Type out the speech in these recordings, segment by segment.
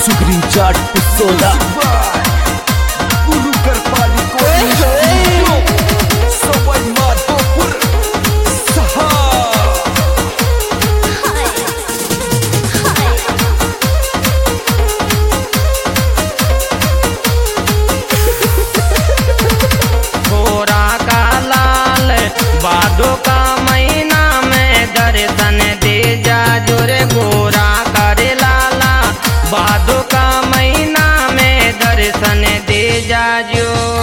सुग्रीव जाट पिस्तौला गुरु कृपाली को सवाई माधोपुर सहा गोरा का लाल बादो का महीना में दर्शन दे जा जोरे गोरा करे लाला बादो का महीना में दर्शन दे जा जो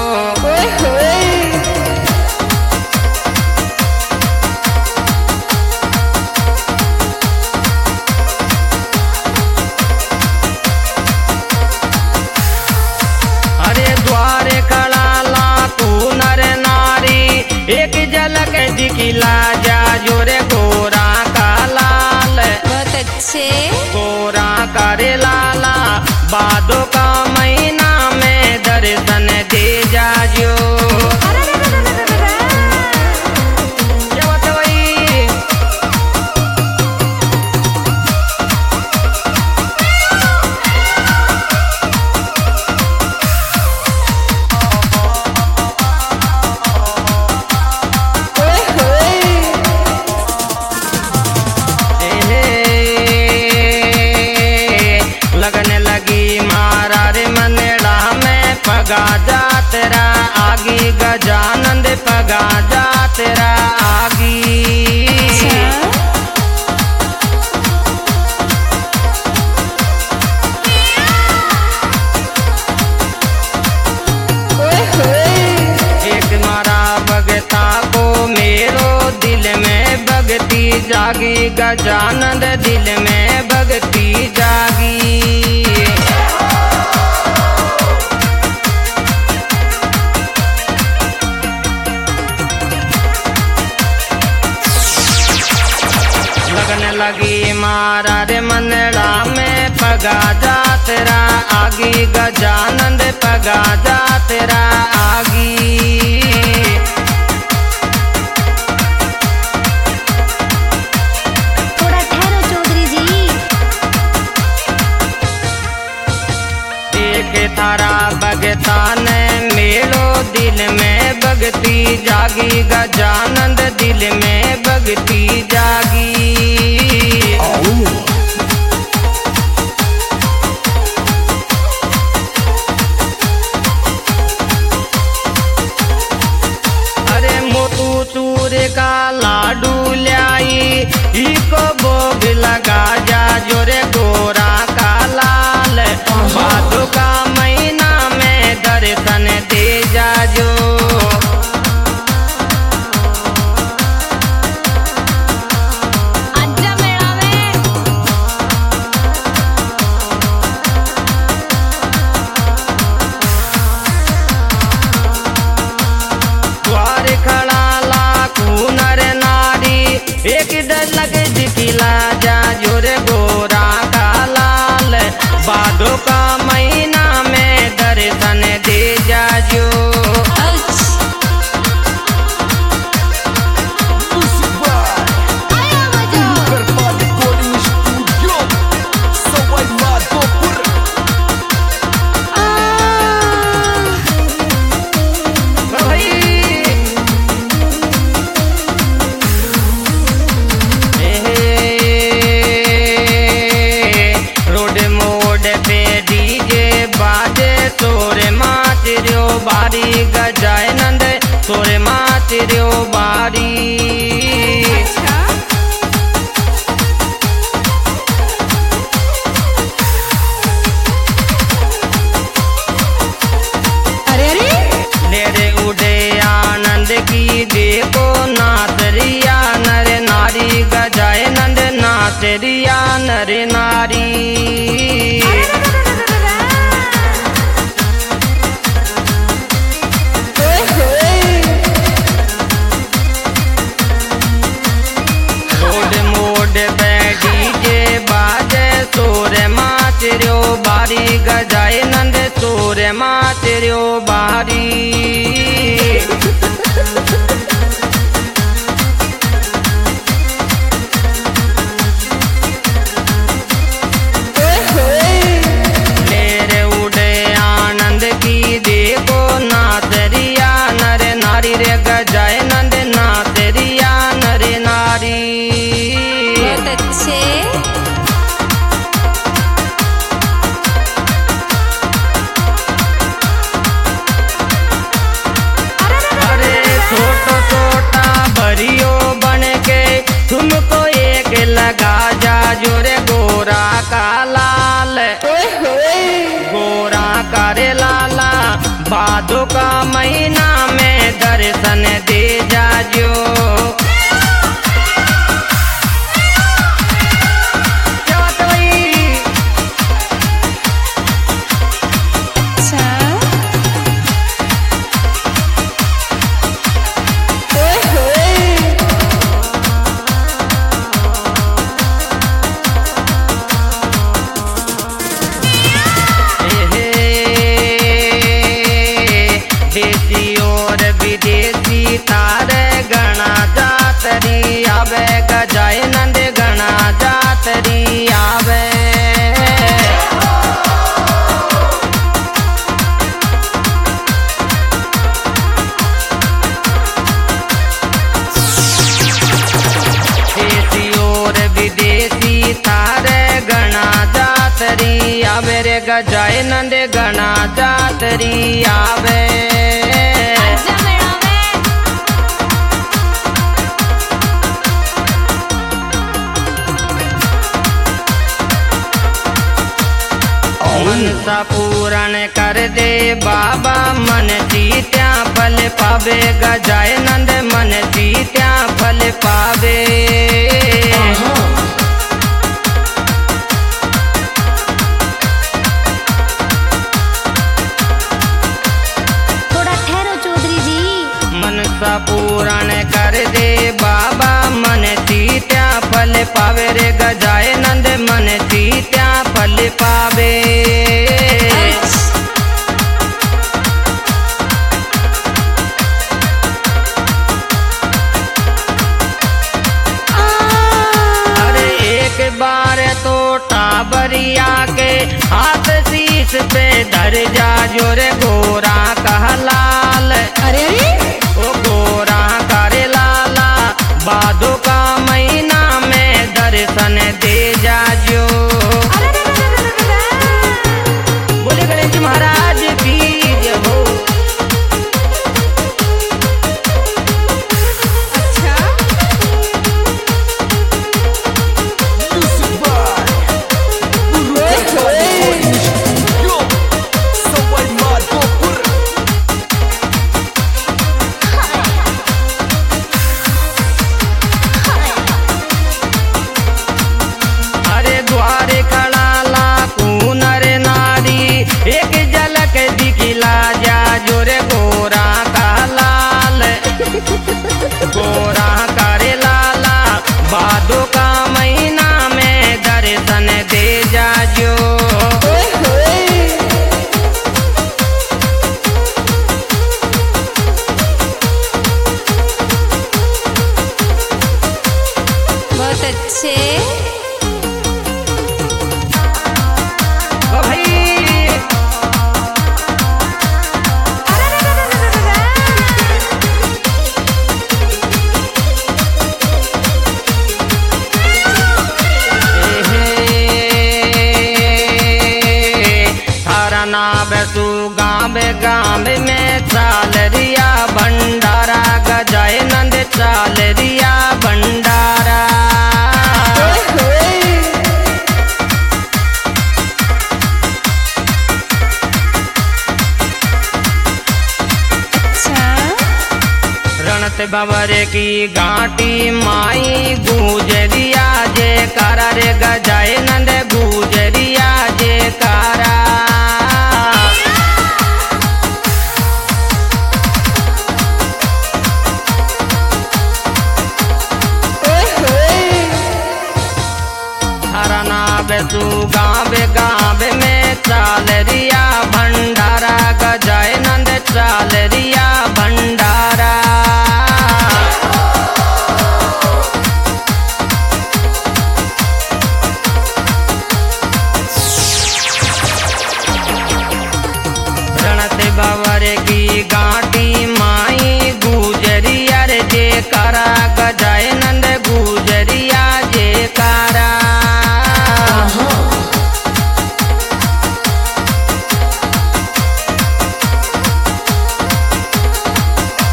अरे द्वारे खड़ा लाखू नर नारी एक झलक दिखला जा जोरे गोरा का लाल बहुत अच्छे। गोरा करे लाला बादो का महीना में दर्शन दे जा जो लगने लगी मारा रे मनेड़ा में पगा जा तेरा आगी गजानंद पगा जा तेरा आगी एक मारा भगता को मेरो दिल में भगती जागी गजानंद दिल में भगती जागी लगने लगी मारा रे मनड़ा में पगा जा तेरा आगी गजानंद पगा जा तेरा आगी थोड़ा ठहरो चौधरी जी। एक थारा भगता ने मेलो दिल में भगती जागी गजानंद दिल में भगती जागी अरे मोटू चूर का लाडू लाई इको भोग लगा जा जोरे गोरा का लाल बादो का महीना में दर्शन दे जा जो आजा मेला में। द्वार खड़ा लाखू नर नारी एक झलक दिखला जा जोरे गोरा का लाल बादो का महीना में दर्शन दे जा जो आया मजा। Kripali coding studio Sawai Madhopur road मोड पे डीजे बाजे तोरे माच रो बारी गजानंद तोरे माच रो बारी अरे अरे ले रे उड़े आनंद की देखो नाचरिया नर नारी गजानंद नाचरिया नर नारी रोड मोड पे डीजे बाजे सोरे माच रो बारी गजानंद सोरे माच रो बारी लगा जा जोरे गोरा का लाल गोरा करे लाला भादो का महीना में दर्शन दे जा जो अच्छा देसी और विदेशी तारे गणा जातरी आवे गजाए नंद गणा जातरी आवे देसी और विदेशी तारे गणा जातरी आवे रे गजाए नंद गणा जातरी आवे आजा मेरा वे मनसा पूरण कर दे बाबा मन चीत्या फल पावे गजाए नंद मन चीत्या फल पावे थोड़ा ठहरो चौधरी जी मनसा पूरण कर दे बाबा मन चीत्या फल पावे रे गजाए नंद मन चीत्या फल पावे अरे एक बार तो टाबरिया के हाथ शीश पे धर जा जोरे गोरा कह लाल अरे अरे ओ गोरा करे लाला बादो का महीना में दर्शन दे जा जो बोले गणेश महाराज की जय हो अच्छा Music by Guru Karpa Recording Studio. Sawai Madhopur. अरे द्वारे खड़ा लाखों नर नारी एक झलक दिखला जा जोरे गोरा का लाल गोरा करे लाला बादो का महीना में दर्शन दे जा जो बहुत अच्छे ओ भाई थारा नाम सु गाँव गाँव में चाल रिया भंडारा गजाए नंद चाल रिया भंडारा अच्छा रणत बबर की घाटी माई गुजरिया जे कारा रे गजाए नंद गुजरिया जे कारा हरना बेसु गाँव गाँव में चाल रिया भंडारा गजाए नंद चाल रिया भंडारा रणत बाबर की गांठी माई गुजरिया रे जे कारा गजाए नंद गुजरिया जे कारा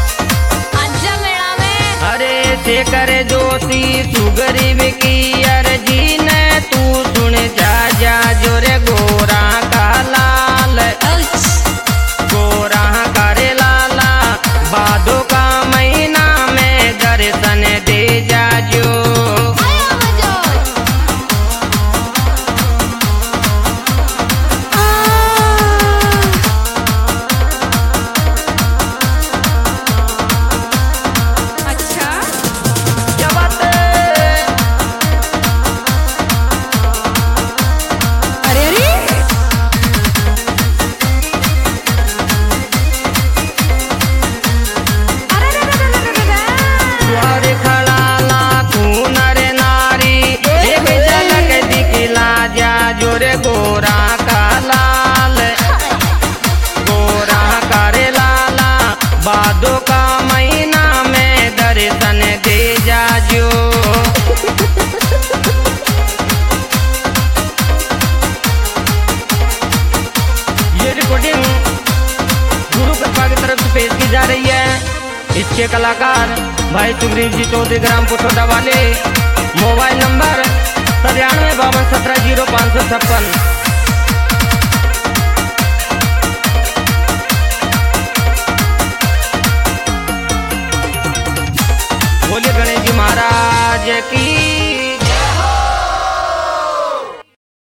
आजा मेरा वे अरे शेखर जोशी सुगरीब की अरे के कलाकार भाई सुग्रीव जी चौधरी ग्राम पुठोदा वाले। Mobile number 9352170556। बोले गणेश जी महाराज की